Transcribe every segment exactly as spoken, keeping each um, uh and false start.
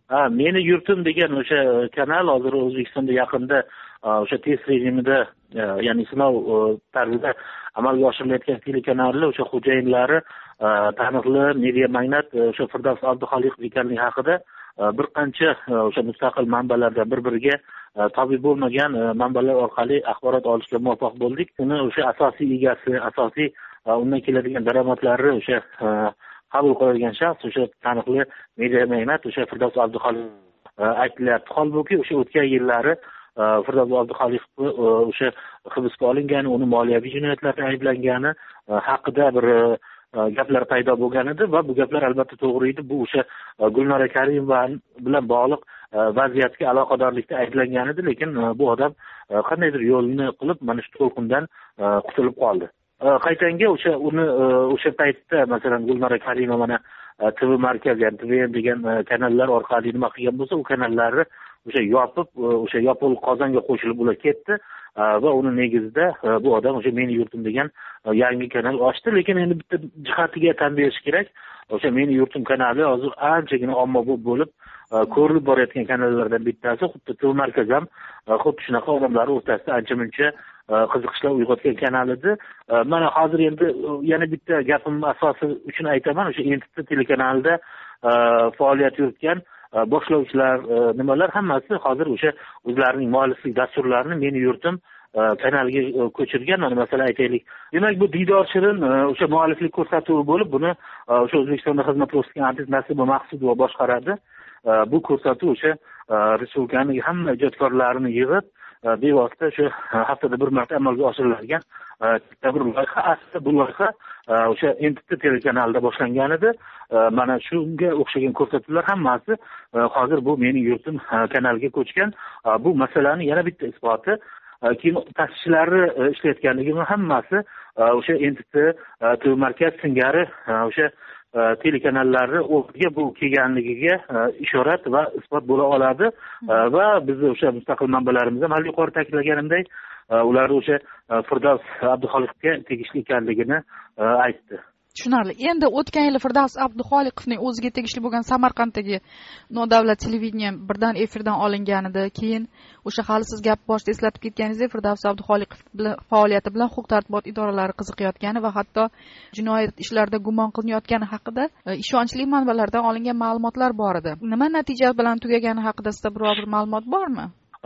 ha meni yurtim degan o'sha kanal hozir O'zbekistonda yaqinda o'sha test rejimida, ya'ni sinov tarzida amalga oshirilayotgan telekanallar o'sha xo'jayinlari taniqli media magnat o'sha Firdavs Abduxoliqov ekanligi haqida bir qancha o'sha mustaqil manbalardan bir-biriga tobe bo'lmagan manbalar orqali axborot olishga muvaffaq bo'ldik. Uni o'sha asosiy egasi, asosiy undan keladigan daromadlari o'sha qabul qiladigan shaxs o'sha taniqli media magnat o'sha Firdavs Abduxoliqov aytilyapti. Holbuki o'sha o'tgan yillari Firdavs Abduxoliqov o'sha hibsga olingani, uni moliyaviy jinoyatlarda ayblangani haqida bir gaplar paydo bo'lgan edi va bu gaplar albatta to'g'ri edi. Bu o'sha Gulnora Karimova bilan bog'liq vaziyatga aloqadorlikda ayblangan edi, lekin bu odam qandaydir yo'lni qilib mana shu to'lqindan qutulib qoldi. Qaytanga o'sha uni o'sha paytda masalan Gulnora Karimovani T V markaz, ya'ni T V M degan kanallar orqali nima qilgan bo'lsa, u kanallarni o'sha yopib, o'sha yopiq qozonga qo'shilib ular ketdi va uni negizida bu odam o'sha Meni yurtim degan yangi kanal ochdi. Lekin endi bitta jihatiga tan berish kerak. O'sha Meni yurtim kanali hozir anchagina ommabop bo'lib ko'rilib borayotgan kanallardan bittasi. Xuddi T V markaz ham xuddi shunaqa odamlar o'rtasida ancha-muncha qiziqishlar uyg'otgan kanal edi. Mana hozir endi yana bitta gapim asosi uchun aytaman, o'sha Entity telekanalida faoliyat yuritgan boshlovchilar nimalar hammasi hozir o'sha o'zlarining mualliflik dasturlarini Meni yurtim kanaliga ko'chirgan. Mana masalan aytaylik. Demak, bu Didor Shirin o'sha mualliflik ko'rsatuvi bo'lib, buni o'sha O'zbekistonda xizmat ko'rsatgan artist Nasiba Maqsudova boshqaradi. Bu ko'rsatuv o'sha respublikaning hamma ijodkorlarini yig'ib bevosita shu haftada bir marta amalga oshiriladigan bir loyiha. Aslida bu loyiha o'sha Entity telekanalida boshlangan edi. Mana shunga o'xshagan ko'rsatuvlar hammasi hozir bu Meni yurtim kanaliga ko'chgan. Bu masalaning yana bitta isboti. Kino ta'sischilari ishlayotganligini hammasi o'sha Entity T V markaz singari o'sha telekanallarni o'rniga bu kelganligiga ishorat va isbot bo'la oladi va biz o'sha mustaqil manbalarimizda hali yuqori ta'kidlaganimdek ular o'sha Firdavs Abduxoliqovga tegishli ekanligini aytdi. Tushunarli. Endi o'tgan yil Firdavs Abduxoliqovning o'ziga tegishli bo'lgan Samarqanddagi nodavlat televideniya birdan efirdan olingan edi. Keyin o'sha hali siz gap boshida eslatib ketganingizdek, Firdavs Abduxoliqov faoliyati bilan huquq-tartibot idoralari qiziqayotgani va hatto jinoyat ishlarida gumon qilinayotgani haqida ishonchli manbalardan olingan ma'lumotlar bor edi. Nima natija bilan tugagani haqida sizda biror bir ma'lumot bormi?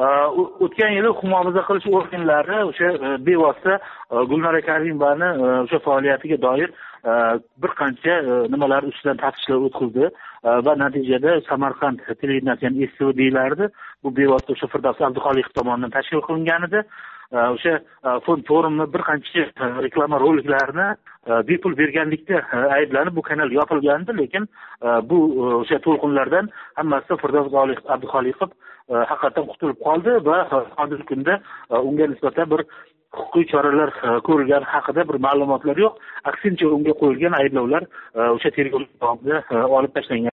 O'tgan yili huquq muhofaza qilish organlari o'sha bevosita Gulnora Karimovani o'sha faoliyatiga doir bir qancha nimalar ustidan taftiishlar o'tkazdi va natijada Samarqand televideniyasi S T V deyilardi. Bu bevosita o'sha Firdavs Abduxoliqov tomonidan tashkil qilingan edi. O'sha fond forumni bir qancha reklama roliklarini bepul berganlikda ayblanib bu kanal yopilgandi, lekin bu o'sha to'lqinlardan hammasi Firdavs Abduxoliqov haqiqatan qutulib qoldi va hozirgi kunda unga nisbatan bir huquqiy choralar ko'rilgani haqida bir ma'lumotlar yo'q. Aksincha unga qo'yilgan ayblovlar o'sha tergov davomida olib tashlangan.